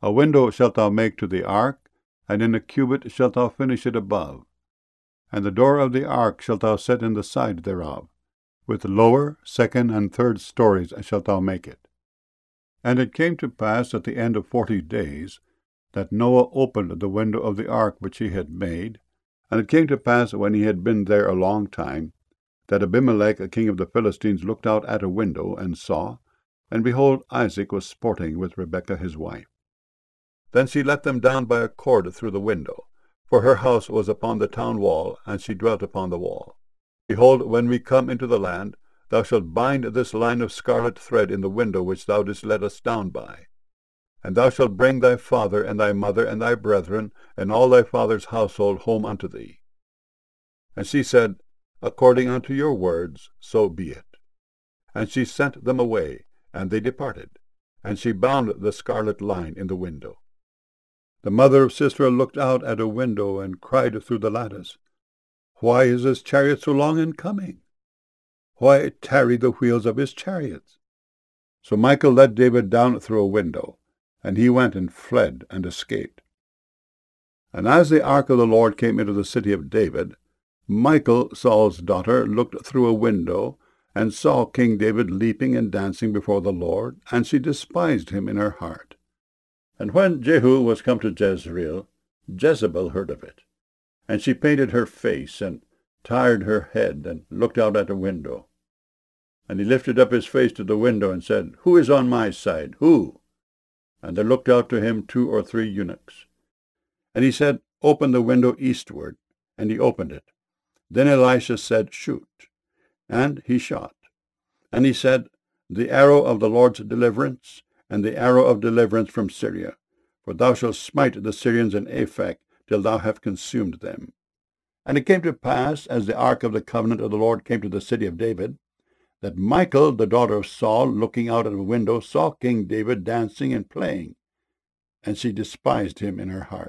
A window shalt thou make to the ark, and in a cubit shalt thou finish it above. And the door of the ark shalt thou set in the side thereof. With lower, second, and third stories shalt thou make it. And it came to pass at the end of 40 days, that Noah opened the window of the ark which he had made. And it came to pass, when he had been there a long time, that Abimelech, a king of the Philistines, looked out at a window, and saw, and behold, Isaac was sporting with Rebekah his wife. Then she let them down by a cord through the window, for her house was upon the town wall, and she dwelt upon the wall. Behold, when we come into the land, thou shalt bind this line of scarlet thread in the window which thou didst let us down by. And thou shalt bring thy father, and thy mother, and thy brethren, and all thy father's household home unto thee. And she said, According unto your words, so be it. And she sent them away, and they departed. And she bound the scarlet line in the window. The mother of Sisera looked out at a window, and cried through the lattice, Why is his chariot so long in coming? Why tarry the wheels of his chariots? So Michal let David down through a window, and he went and fled and escaped. And as the ark of the Lord came into the city of David, Michal, Saul's daughter, looked through a window, and saw King David leaping and dancing before the Lord, and she despised him in her heart. And when Jehu was come to Jezreel, Jezebel heard of it. And she painted her face, and tired her head, and looked out at a window. And he lifted up his face to the window, and said, Who is on my side? Who? And there looked out to him 2 or 3 eunuchs. And he said, Open the window eastward. And he opened it. Then Elisha said, Shoot. And he shot. And he said, The arrow of the Lord's deliverance, and the arrow of deliverance from Syria. For thou shalt smite the Syrians in Aphek, till thou have consumed them. And it came to pass, as the ark of the covenant of the Lord came to the city of David, that Michal, the daughter of Saul, looking out at a window, saw King David dancing and playing, and she despised him in her heart.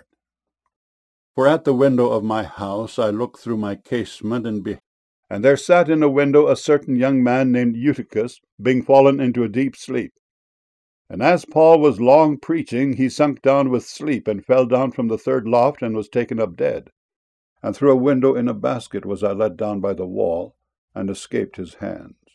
For at the window of my house I looked through my casement, and there sat in a window a certain young man named Eutychus, being fallen into a deep sleep. And as Paul was long preaching, he sunk down with sleep, and fell down from the 3rd loft, and was taken up dead. And through a window in a basket was I let down by the wall, and escaped his hand.